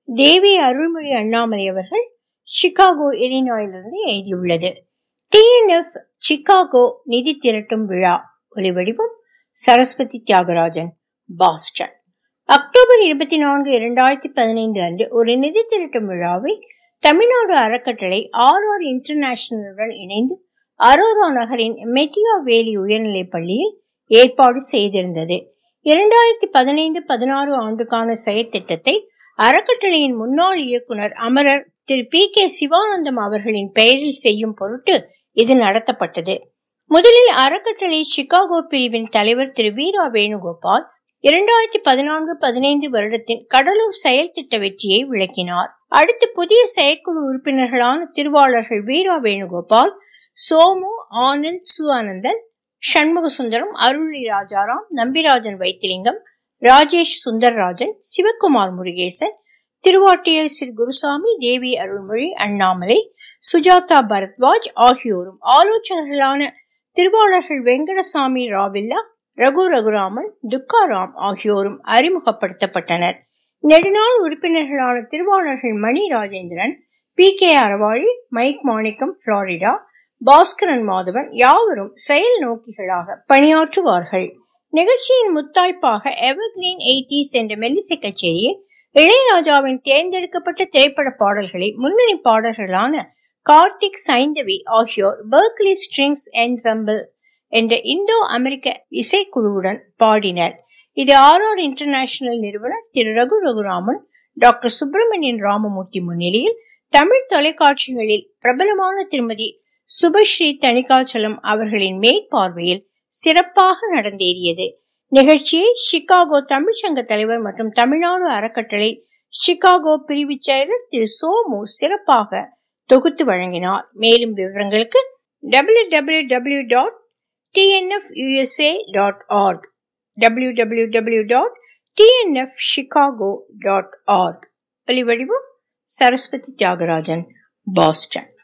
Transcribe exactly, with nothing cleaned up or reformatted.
தேவி அருள்மொழி அண்ணாமலை அவர்கள் சிகாகோ இலினாயிலிருந்து எழுதியுள்ளது. D N F Chicago நிதி திரட்டும் விழா. ஒலிவடிவம் சரஸ்வதி தியாகராஜன், பாஸ்டன். அக்டோபர் இருபத்தி நான்கு இரண்டாயிரத்தி பதினைந்து அன்று ஒரு நிதி திரட்டும் விழாவை தமிழ்நாடு அறக்கட்டளை ஆர் ஆர் இன்டர்நேஷனலுடன் இணைந்து அரோரா நகரின் மெட்டியா வேலி உயர்நிலைப் பள்ளியில் ஏற்பாடு செய்திருந்தது. இரண்டாயிரத்தி பதினைந்து பதினாறு ஆண்டுக்கான செயற்திட்டத்தை அறக்கட்டளையின் முன்னாள் இயக்குனர் அமரர் திரு பி கே சிவானந்தம் அவர்களின் பெயரில் செய்யும் பொருட்டு இது நடத்தப்பட்டது. முதலில் அறக்கட்டளை சிகாகோ பிரிவின் தலைவர் திரு வீரா வேணுகோபால் இரண்டாயிரத்தி பதினான்கு பதினைந்து வருடத்தின் கடலூர் செயல் திட்ட வெற்றியை விளக்கினார். அடுத்து புதிய செயற்குழு உறுப்பினர்களான திருவாளர்கள் வீரா வேணுகோபால், சோமு, ஆனந்த், சு ஆனந்தன், சண்முக சுந்தரம், அருளி ராஜாராம், நம்பிராஜன் வைத்திலிங்கம், ராஜேஷ் சுந்தரராஜன், சிவக்குமார் முருகேசன், திருவாட்டியர் சிறு குருசாமி, தேவி அருள்மொழி அண்ணாமலை, சுஜாதா பரத்வாஜ் ஆகியோரும் ஆலோசகர்களான திருவாளர்கள் வெங்கடசாமி ராவில்லா, ரகு ரகுராமன், துக்காராம் ஆகியோரும் அறிமுகப்படுத்தப்பட்டனர். நெடுநாள் உறுப்பினர்களான திருவாளர்கள் Mani Rajendran, P K Aravazhi, Mike Manickam Florida, Baskaran Madhavan யாவரும் செயல் நோக்கிகளாக பணியாற்றுவார்கள். நிகழ்ச்சியின் முத்தாய்ப்பாக எவர்கிரீன் எய்டீஸ் என்ற மெல்லிசை கச்சேரியில் இளையராஜாவின் தேர்ந்தெடுக்கப்பட்ட திரைப்பட பாடல்களை முன்னணி பாடல்களான கார்த்திக், சைந்தவி ஆகியோர் பெர்க்லி ஸ்ட்ரிங்ஸ் என்செம்பிள் என்ற இந்தோ அமெரிக்க இசைக்குழுவுடன் பாடினர். இது ஆர் ஆர் இன்டர்நேஷனல் நிறுவனர் திரு ரகு ரகுராமன், டாக்டர் சுப்பிரமணியன் ராமமூர்த்தி முன்னிலையில் தமிழ் தொலைக்காட்சிகளில் பிரபலமான திருமதி சுபஸ்ரீ தணிகாச்சலம் அவர்களின் மேற்பார்வையில் சிறப்பாக நடந்தேறியது. நிகழ்ச்சியை சிகாகோ தமிழ்ச்சங்க தலைவர் மற்றும் தமிழ்நாடு அறக்கட்டளை சிகாகோ பிரிவு செயலர் திரு சோமு சிறப்பாக தொகுத்து வழங்கினார். மேலும் விவரங்களுக்கு W W W dot T N F U S A dot org, W W W dot T N F Chicago dot org. ஒலிவடிவம் சரஸ்வதி தியாகராஜன், பாஸ்டன்.